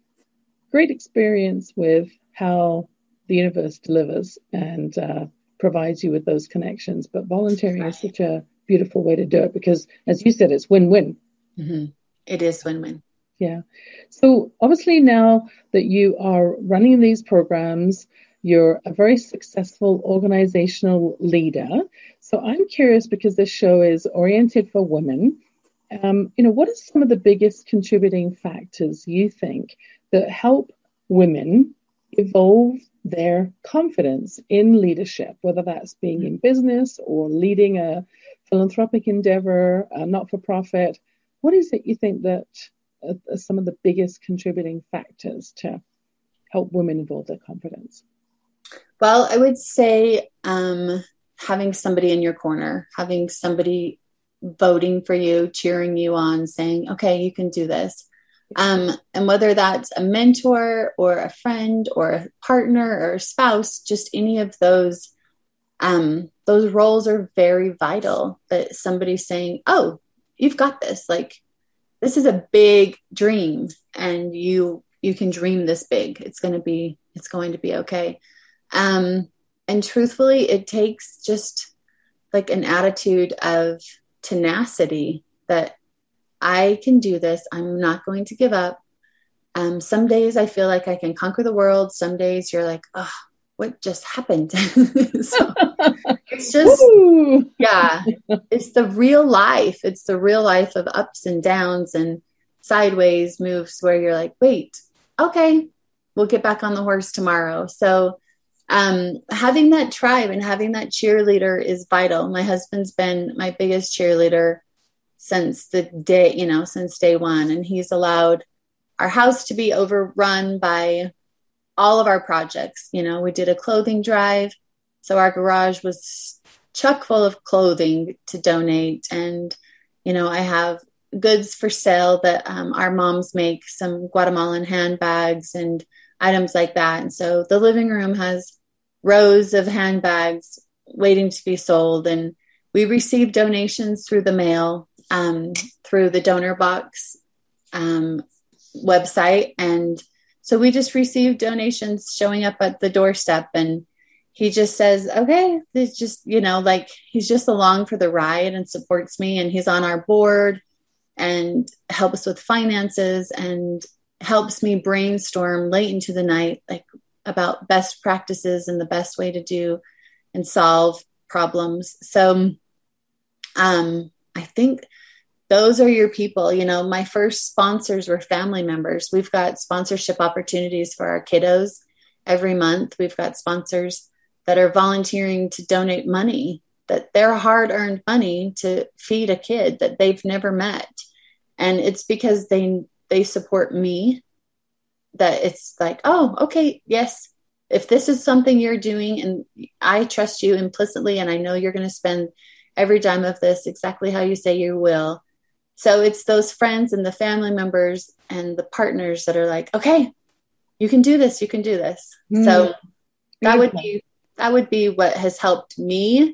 great experience with how the universe delivers and uh, provides you with those connections. But volunteering right. is such a beautiful way to do it, because, as you said, it's win-win. Mm-hmm. It is win-win. Yeah. So obviously now that you are running these programs, you're a very successful organizational leader. So I'm curious, because this show is oriented for women. Um, you know, what are some of the biggest contributing factors you think that help women evolve their confidence in leadership, whether that's being in business or leading a philanthropic endeavor, a not-for-profit? What is it you think that are some of the biggest contributing factors to help women evolve their confidence? Well, I would say um, having somebody in your corner, having somebody voting for you, cheering you on, saying, okay, you can do this. Um, and whether that's a mentor or a friend or a partner or a spouse, just any of those, um, those roles are very vital. That somebody's saying, oh, you've got this. Like, this is a big dream, and you, you can dream this big. It's going to be, it's going to be okay. Um, and truthfully, it takes just like an attitude of tenacity that I can do this. I'm not going to give up. Um, some days I feel like I can conquer the world. Some days you're like, oh, what just happened? So it's just, Woo! yeah, it's the real life. It's the real life of ups and downs and sideways moves where you're like, wait, okay, we'll get back on the horse tomorrow. So um, having that tribe and having that cheerleader is vital. My husband's been my biggest cheerleader since the day, you know, since day one. And he's allowed our house to be overrun by all of our projects. You know, we did a clothing drive. So our garage was chock full of clothing to donate. And, you know, I have goods for sale that um, our moms make, some Guatemalan handbags and items like that. And so the living room has rows of handbags waiting to be sold. And we receive donations through the mail, um, through the donor box um, website. And so we just received donations showing up at the doorstep. And he just says, okay, it's just, you know, like he's just along for the ride and supports me. And he's on our board and helps with finances and helps me brainstorm late into the night, like about best practices and the best way to do and solve problems. So um, I think those are your people. You know, my first sponsors were family members. We've got sponsorship opportunities for our kiddos every month. We've got sponsors that are volunteering to donate money, that their hard-earned money to feed a kid that they've never met. And it's because they they support me, that it's like, oh, okay, yes, if this is something you're doing and I trust you implicitly and I know you're going to spend every dime of this exactly how you say you will. So it's those friends and the family members and the partners that are like, okay, you can do this, you can do this. Mm. So that would be that would be what has helped me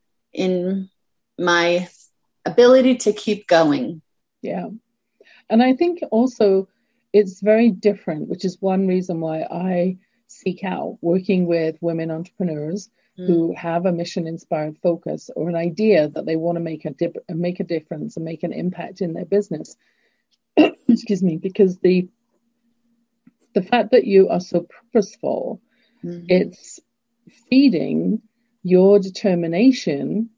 in my ability to keep going. Yeah. And I think also it's very different, which is one reason why I seek out working with women entrepreneurs mm. who have a mission-inspired focus or an idea that they want to make a dip, make a difference and make an impact in their business. Excuse me, because the the fact that you are so purposeful, mm. it's feeding your determination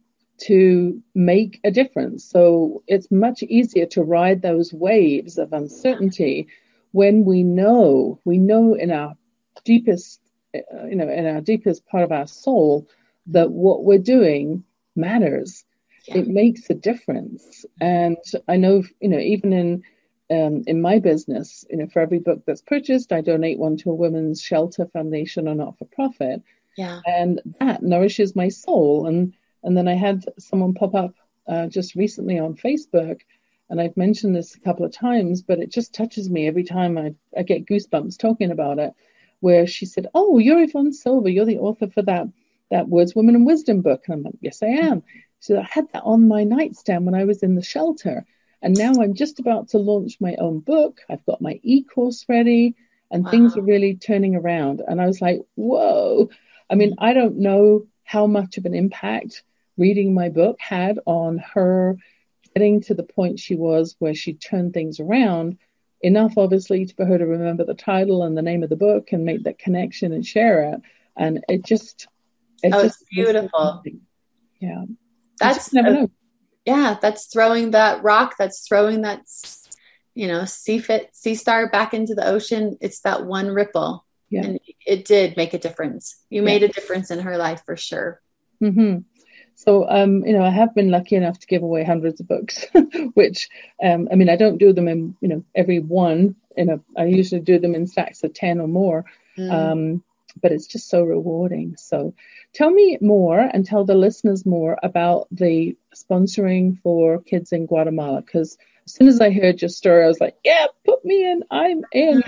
to make a difference. So it's much easier to ride those waves of uncertainty when we know, we know in our deepest, uh, you know, in our deepest part of our soul that what we're doing matters. Yeah. It makes a difference. And I know, you know, even in um, in my business, you know, for every book that's purchased, I donate one to a women's shelter foundation or not-for-profit. Yeah. And that nourishes my soul. And And then I had someone pop up uh, just recently on Facebook, and I've mentioned this a couple of times, but it just touches me every time I, I get goosebumps talking about it, where she said, oh, you're Yvonne Silver, you're the author for that that Words, Women and Wisdom book. And I'm like, yes, I am. She said, I had that on my nightstand when I was in the shelter, and now I'm just about to launch my own book. I've got my e-course ready, and wow. things are really turning around. And I was like, whoa. I mean, I don't know how much of an impact reading my book had on her getting to the point she was where she turned things around enough, obviously, for her to remember the title and the name of the book and make that connection and share it. And it just, it oh, just it's beautiful. Yeah. That's, never a, know. yeah, that's throwing that rock, that's throwing that, you know, sea fit, sea star back into the ocean. It's that one ripple. Yeah. And it did make a difference. You yeah. made a difference in her life for sure. Mm-hmm. So, um, you know, I have been lucky enough to give away hundreds of books, which, um, I mean, I don't do them in, you know, every one. In a, I usually do them in stacks of ten or more. Mm. Um, but it's just so rewarding. So tell me more and tell the listeners more about the sponsoring for kids in Guatemala, because as soon as I heard your story, I was like, yeah, put me in. I'm in.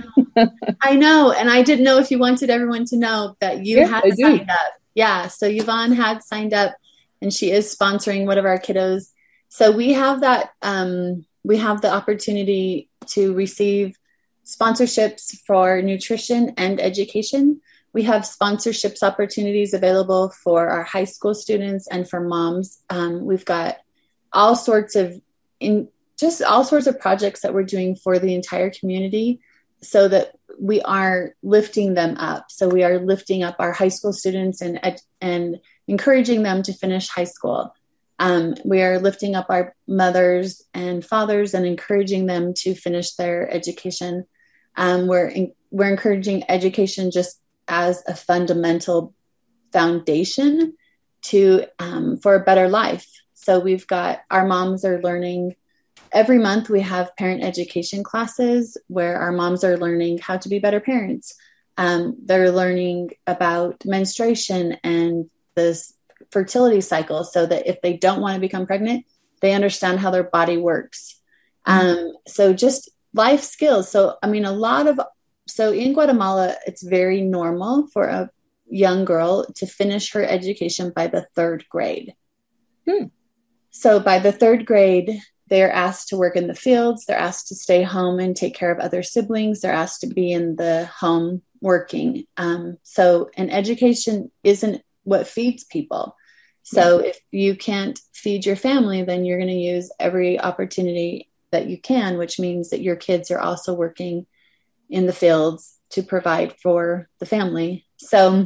I know. And I didn't know if you wanted everyone to know that you yes, had I signed do. up. Yeah. So Yvonne had signed up, and she is sponsoring one of our kiddos. So we have that, um, we have the opportunity to receive sponsorships for nutrition and education. We have sponsorships opportunities available for our high school students and for moms. Um, we've got all sorts of, in just all sorts of projects that we're doing for the entire community so that we are lifting them up. So we are lifting up our high school students and, and encouraging them to finish high school. Um, we are lifting up our mothers and fathers and encouraging them to finish their education. Um, we're in, we're encouraging education just as a fundamental foundation to um, for a better life. So we've got our moms are learning. Every month we have parent education classes where our moms are learning how to be better parents. Um, they're learning about menstruation and this fertility cycle so that if they don't want to become pregnant, they understand how their body works. Mm-hmm. Um, so just life skills. So, I mean, a lot of, so in Guatemala, it's very normal for a young girl to finish her education by the third grade. Hmm. So by the third grade, they're asked to work in the fields. They're asked to stay home and take care of other siblings. They're asked to be in the home working. Um, so, and education isn't what feeds people. So if you can't feed your family, then you're going to use every opportunity that you can, which means that your kids are also working in the fields to provide for the family. So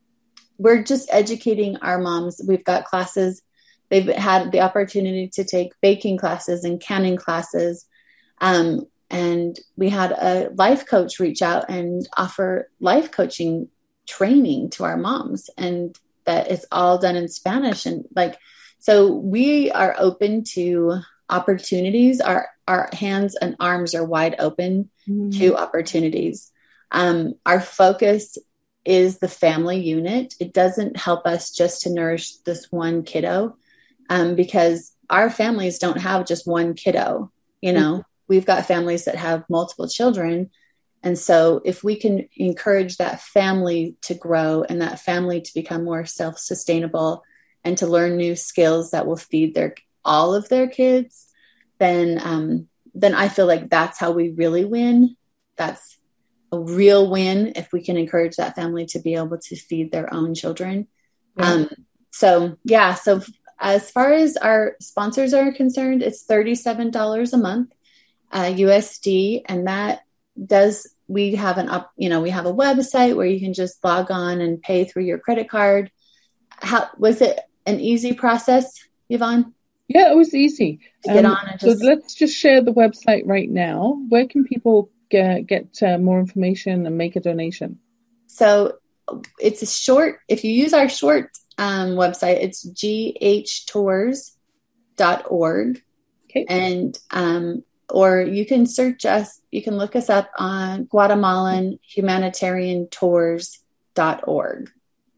we're just educating our moms. We've got classes. They've had the opportunity to take baking classes and canning classes. Um, and we had a life coach reach out and offer life coaching training to our moms, and that it's all done in Spanish. And like, so we are open to opportunities. Our, our hands and arms are wide open mm-hmm. to opportunities. Um, our focus is the family unit. It doesn't help us just to nourish this one kiddo, um, because our families don't have just one kiddo. You know, mm-hmm. we've got families that have multiple children. And so if we can encourage that family to grow and that family to become more self-sustainable and to learn new skills that will feed their all of their kids, then um, then I feel like that's how we really win. That's a real win if we can encourage that family to be able to feed their own children. Yeah. Um, so, yeah. So as far as our sponsors are concerned, it's thirty-seven dollars a month, uh, U S D. And that does, we have an up, you know, we have a website where you can just log on and pay through your credit card. How was it an easy process, Yvonne? Yeah, it was easy. To get um, on and just... So let's just share the website right now. Where can people get, get uh, more information and make a donation? So it's a short, if you use our short um, website, it's g h tours dot org. Okay. And, um, or you can search us, you can look us up on Guatemalan Humanitarian Tours dot org.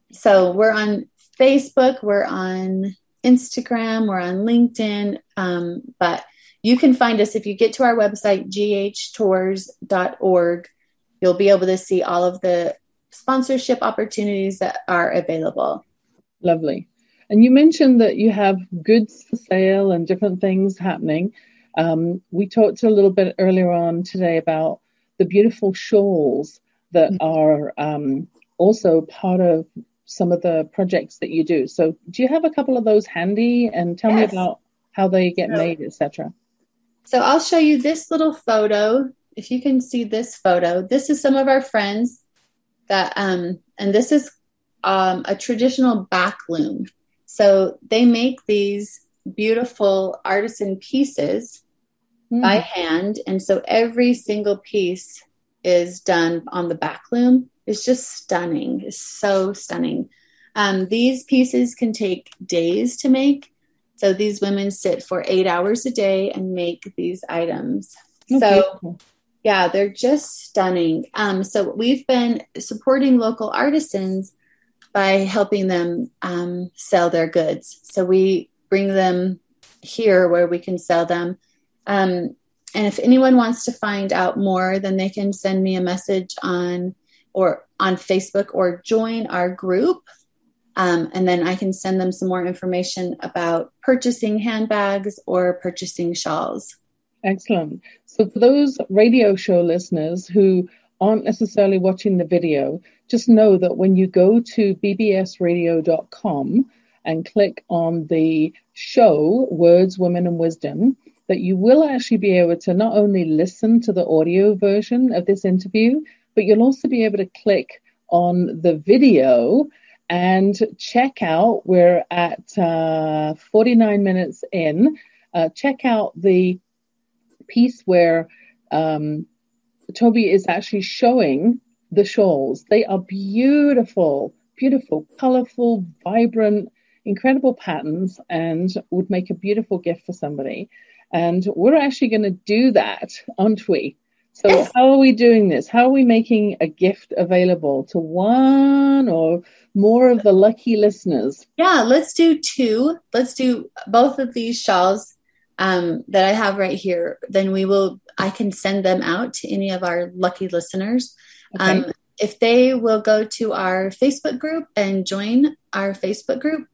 So we're on Facebook, we're on Instagram, we're on LinkedIn, um, but you can find us if you get to our website, g h tours dot org. You'll be able to see all of the sponsorship opportunities that are available. Lovely. And you mentioned that you have goods for sale and different things happening. Um, we talked a little bit earlier on today about the beautiful shawls that mm-hmm. are um, also part of some of the projects that you do. So do you have a couple of those handy, and tell yes. me about how they get so, made, et cetera? So I'll show you this little photo. If you can see this photo, this is some of our friends that, um, and this is um, a traditional back loom. So they make these beautiful artisan pieces mm. by hand. And so every single piece is done on the back loom. It's just stunning. It's so stunning. Um, these pieces can take days to make. So these women sit for eight hours a day and make these items. Okay. So yeah, they're just stunning. Um, so we've been supporting local artisans by helping them um, sell their goods. So we bring them here where we can sell them. Um, and if anyone wants to find out more, then they can send me a message on or on Facebook or join our group. Um, and then I can send them some more information about purchasing handbags or purchasing shawls. Excellent. So for those radio show listeners who aren't necessarily watching the video, just know that when you go to b b s radio dot com and click on the show, Words, Women and Wisdom, that you will actually be able to not only listen to the audio version of this interview, but you'll also be able to click on the video and check out, we're at uh, forty-nine minutes in, uh, check out the piece where um, Toby is actually showing the shawls. They are beautiful, beautiful, colorful, vibrant, incredible patterns, and would make a beautiful gift for somebody. And we're actually going to do that, aren't we? So yes. How are we doing this? How are we making a gift available to one or more of the lucky listeners? Yeah, let's do two. Let's do both of these shawls um, that I have right here. Then we will, I can send them out to any of our lucky listeners. Okay. Um, if they will go to our Facebook group and join our Facebook group,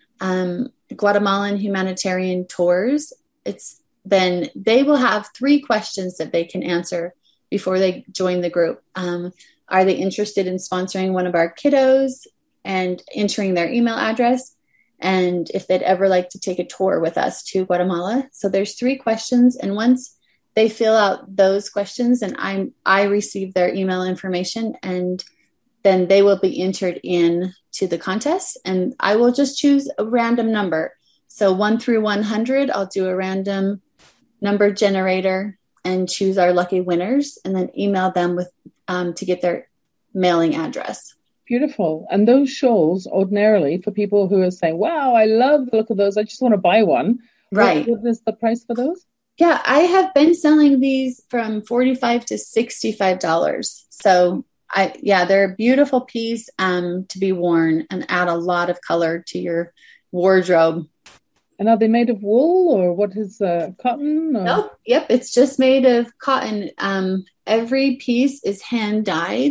um, Guatemalan Humanitarian Tours, it's then they will have three questions that they can answer before they join the group. Um, are they interested in sponsoring one of our kiddos and entering their email address, and if they'd ever like to take a tour with us to Guatemala. So there's three questions, and once they fill out those questions and I I receive their email information, and then they will be entered in to the contest, and I will just choose a random number. So one through one hundred, I'll do a random number generator and choose our lucky winners, and then email them with um, to get their mailing address. Beautiful. And those shawls, ordinarily, for people who are saying, wow, I love the look of those, I just want to buy one. Right. What, what is the price for those? Yeah, I have been selling these from forty-five to sixty-five dollars. So I, yeah, they're a beautiful piece um, to be worn and add a lot of color to your wardrobe. And are they made of wool, or what is uh, cotton? Or? Nope. Yep. It's just made of cotton. Um, every piece is hand dyed.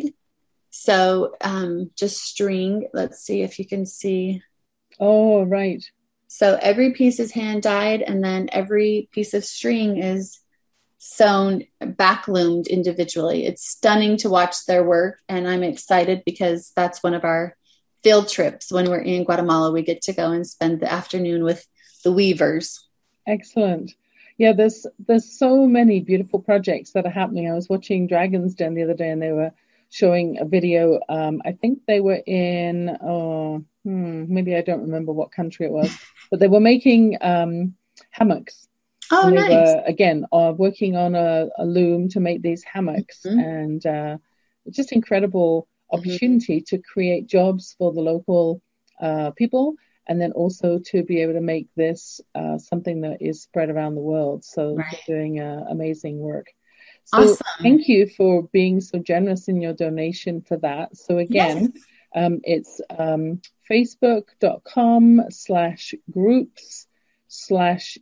So um, just string. Let's see if you can see. Oh, right. So every piece is hand dyed, and then every piece of string is sewn, back loomed individually. It's stunning to watch their work, and I'm excited because that's one of our field trips. When we're in Guatemala, we get to go and spend the afternoon with the weavers. Excellent. Yeah, there's there's so many beautiful projects that are happening. I was watching Dragon's Den the other day, and they were showing a video. Um, I think they were in, oh, hmm, maybe I don't remember what country it was, but they were making um, hammocks. Oh, and they nice. were, again, uh, working on a, a loom to make these hammocks. Mm-hmm. And uh, just incredible opportunity mm-hmm. to create jobs for the local uh, people, and then also to be able to make this uh, something that is spread around the world. So right. they're doing uh, amazing work. So awesome. Thank you for being so generous in your donation for that. So again, yes. um, it's um, facebook.com slash groups slash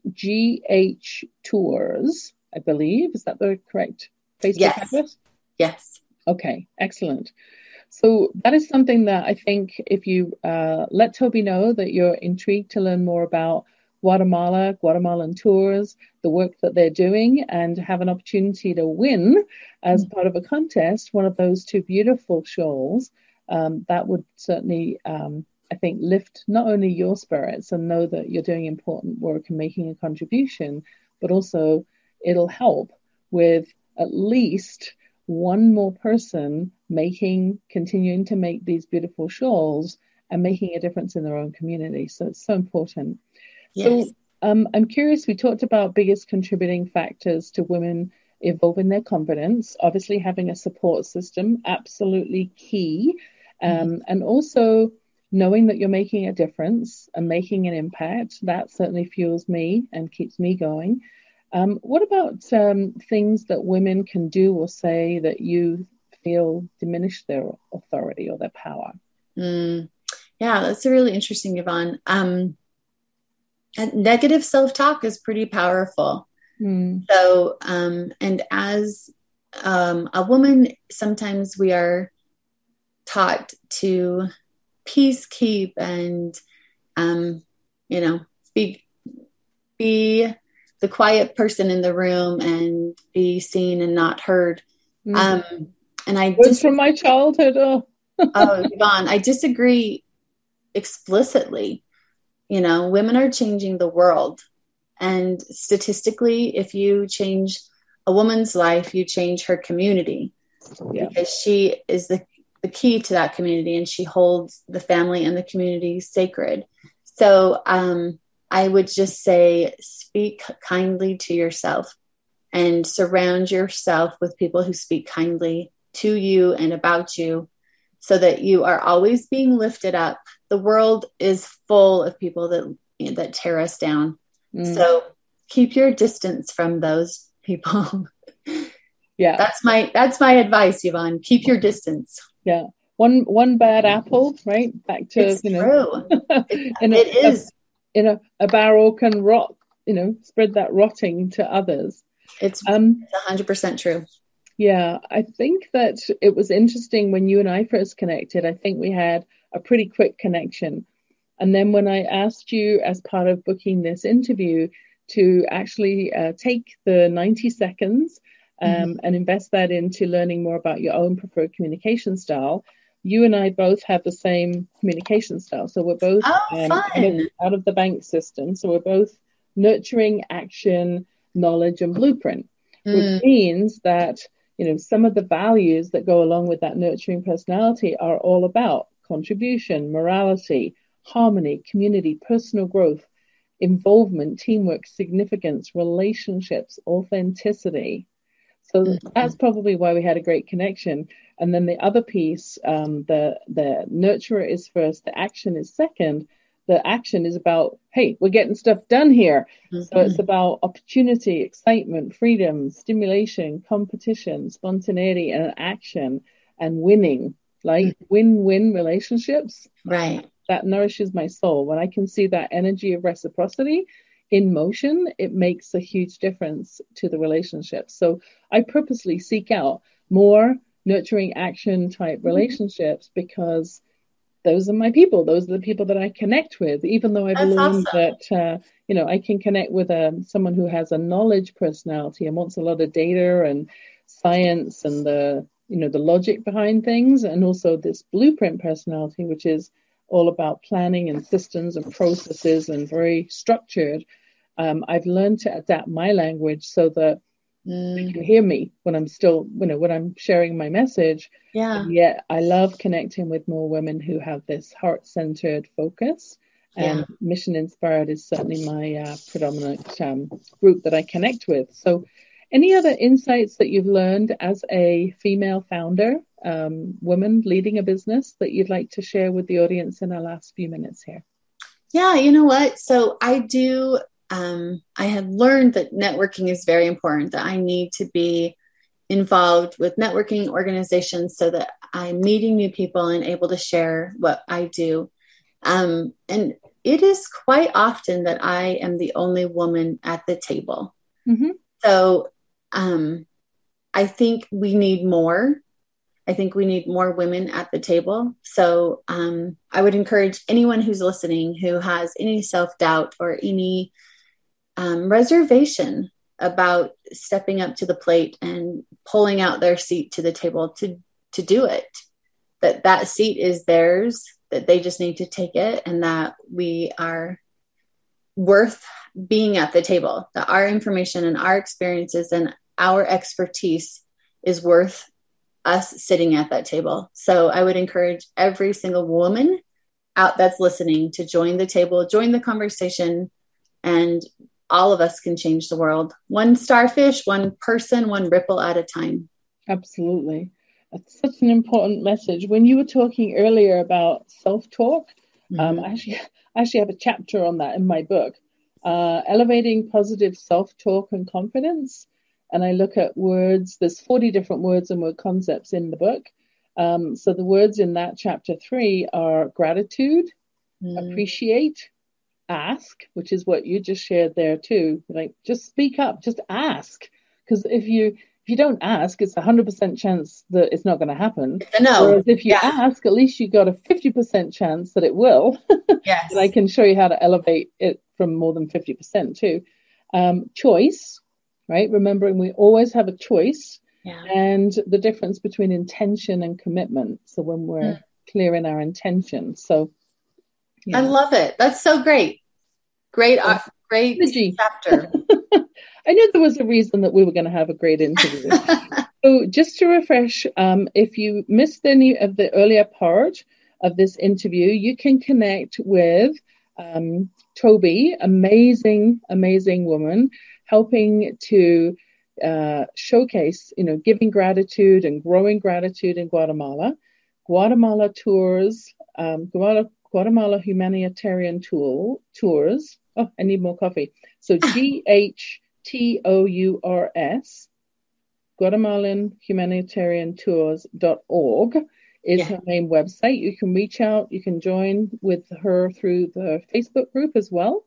GH tours, I believe. Is that the correct Facebook yes. address? Yes. Okay, excellent. So that is something that I think if you uh, let Toby know that you're intrigued to learn more about Guatemala, Guatemalan tours, the work that they're doing, and have an opportunity to win as part of a contest one of those two beautiful shawls, um, that would certainly, um, I think, lift not only your spirits and know that you're doing important work and making a contribution, but also it'll help with at least one more person making, continuing to make these beautiful shawls and making a difference in their own community. So it's so important. Yes. So um, I'm curious, we talked about biggest contributing factors to women evolving their confidence. Obviously, having a support system, absolutely key. Um, mm-hmm. And also knowing that you're making a difference and making an impact, that certainly fuels me and keeps me going. Um, what about um, things that women can do or say that you feel diminish their authority or their power? Mm, yeah, that's a really interesting, Yvonne. Um, and negative self-talk is pretty powerful. Mm. So, um, and as um, a woman, sometimes we are taught to peace keep and, um, you know, be, be the quiet person in the room and be seen and not heard. Mm. Um, and I Words dis- from my childhood. Oh, oh, Yvonne, I disagree explicitly. You know, women are changing the world. And statistically, if you change a woman's life, you change her community. Yeah. Because she is the, the key to that community, and she holds the family and the community sacred. So um, I would just say, speak kindly to yourself and surround yourself with people who speak kindly to you and about you, so that you are always being lifted up. The world is full of people that that tear us down. Mm. So keep your distance from those people. Yeah. That's my that's my advice, Yvonne. Keep your distance. Yeah. One one bad apple, right? Back to it's you know true. it, in a, it is. A, in a, a barrel can rot, you know, spread that rotting to others. It's um one hundred percent true. Yeah, I think that it was interesting when you and I first connected. I think we had a pretty quick connection. And then when I asked you as part of booking this interview to actually uh, take the ninety seconds um, Mm-hmm. and invest that into learning more about your own preferred communication style. You and I both have the same communication style. So we're both Oh, um, out, of, fun. out of the bank system. So we're both nurturing, action, knowledge, and blueprint, which Mm. means that, you know, some of the values that go along with that nurturing personality are all about contribution, morality, harmony, community, personal growth, involvement, teamwork, significance, relationships, authenticity. So Mm-hmm. that's probably why we had a great connection. And then the other piece, um, the the nurturer is first, the action is second. The action is about, hey, we're getting stuff done here. Mm-hmm. So it's about opportunity, excitement, freedom, stimulation, competition, spontaneity, and action, and winning, like mm-hmm. win-win relationships. Right. That nourishes my soul. When I can see that energy of reciprocity in motion, it makes a huge difference to the relationship. So I purposely seek out more nurturing action type relationships because those are my people. Those are the people that I connect with, even though I've That's learned awesome. that, uh, you know, I can connect with um, someone who has a knowledge personality and wants a lot of data and science and the, you know, the logic behind things. And also this blueprint personality, which is all about planning and systems and processes and very structured. Um, I've learned to adapt my language so that mm. they can hear me when I'm still, you know, when I'm sharing my message. Yeah. And yet I love connecting with more women who have this heart-centered focus. And yeah. Mission Inspired is certainly my uh, predominant um, group that I connect with. So any other insights that you've learned as a female founder, um, woman leading a business that you'd like to share with the audience in our last few minutes here? Yeah, you know what? So I do, um, I have learned that networking is very important, that I need to be involved with networking organizations so that I'm meeting new people and able to share what I do. Um, and it is quite often that I am the only woman at the table. Mm-hmm. So um, I think we need more. I think we need more women at the table. So um, I would encourage anyone who's listening who has any self-doubt or any um, reservation about stepping up to the plate and pulling out their seat to the table to, to do it, that that seat is theirs, that they just need to take it, and that we are worth being at the table, that our information and our experiences and our expertise is worth us sitting at that table. So I would encourage every single woman out that's listening to join the table, join the conversation, and all of us can change the world. One starfish, one person, one ripple at a time. Absolutely. That's such an important message. When you were talking earlier about self-talk, mm-hmm. um, I actually, I actually have a chapter on that in my book, uh, Elevating Positive Self-Talk and Confidence. And I look at words, there's forty different words and word concepts in the book. Um, so the words in that chapter three are gratitude, mm. appreciate, ask, which is what you just shared there too. Like, just speak up, just ask. Because if you if you don't ask, it's a one hundred percent chance that it's not going to happen. No. Whereas if you yeah. ask, at least you got a fifty percent chance that it will. Yes. And I can show you how to elevate it from more than fifty percent too. Um, choice. Right? Remembering we always have a choice, yeah. and the difference between intention and commitment. So when we're mm. clear in our intention. So yeah. I love it. That's so great. Great, uh, great energy. Chapter. I knew there was a reason that we were going to have a great interview. So just to refresh, um, if you missed any of the earlier part of this interview, you can connect with um, Toby, amazing, amazing woman, helping to uh, showcase, you know, giving gratitude and growing gratitude in Guatemala. Guatemala tours, um, Guatemala, Guatemala humanitarian tool tours. Oh, I need more coffee. So G H T O U R S, Guatemalan humanitarian tours dot org is yeah. her main website. You can reach out, you can join with her through the Facebook group as well.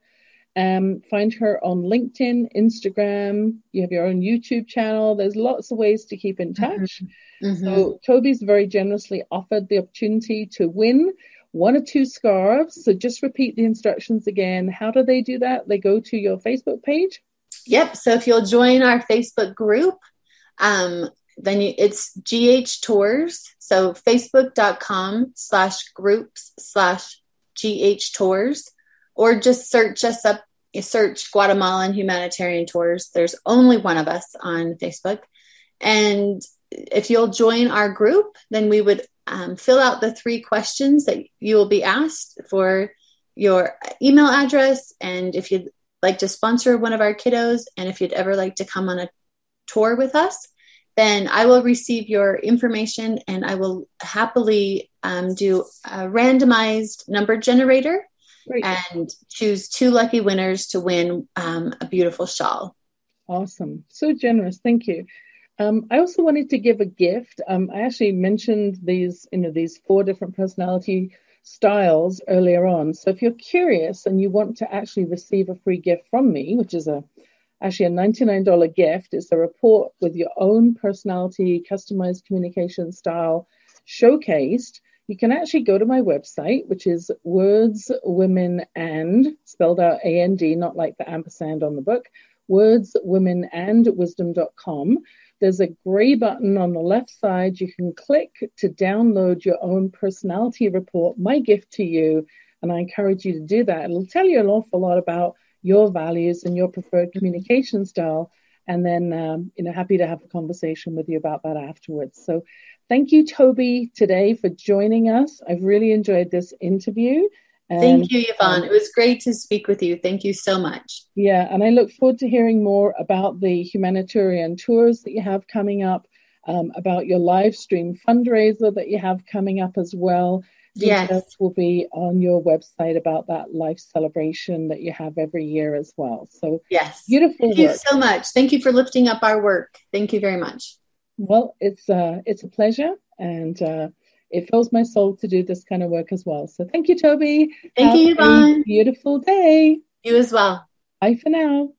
Um, find her on LinkedIn, Instagram. You have your own YouTube channel. There's lots of ways to keep in touch. Mm-hmm. So Toby's very generously offered the opportunity to win one or two scarves. So just repeat the instructions again. How do they do that? They go to your Facebook page? Yep. So if you'll join our Facebook group, Um, then you, it's G H Tours. So facebook.com slash groups slash GH Tours, or just search us up, search Guatemalan Humanitarian Tours. There's only one of us on Facebook. And if you'll join our group, then we would um, fill out the three questions that you will be asked for your email address, and if you'd like to sponsor one of our kiddos, and if you'd ever like to come on a tour with us, then I will receive your information, and I will happily um, do a randomized number generator. Great. And choose two lucky winners to win um, a beautiful shawl. Awesome. So generous. Thank you. Um, I also wanted to give a gift. Um, I actually mentioned these, you know, these four different personality styles earlier on. So if you're curious and you want to actually receive a free gift from me, which is a actually a ninety-nine dollars gift, it's a report with your own personality, customized communication style showcased. You can actually go to my website, which is Words, Women, and, spelled out A N D, not like the ampersand on the book, words women and wisdom dot com. There's a gray button on the left side. You can click to download your own personality report, my gift to you, and I encourage you to do that. It'll tell you an awful lot about your values and your preferred communication style, and then, um, you know, happy to have a conversation with you about that afterwards. So thank you, Toby, today for joining us. I've really enjoyed this interview. And, Thank you, Yvonne. Um, it was great to speak with you. Thank you so much. Yeah, and I look forward to hearing more about the humanitarian tours that you have coming up, um, about your live stream fundraiser that you have coming up as well. Yes. Details will be on your website about that life celebration that you have every year as well. So yes, beautiful Thank work. you so much. Thank you for lifting up our work. Thank you very much. Well, it's uh, it's a pleasure, and uh, it fills my soul to do this kind of work as well. So thank you, Toby. Thank Have you, Yvonne. a beautiful day. You as well. Bye for now.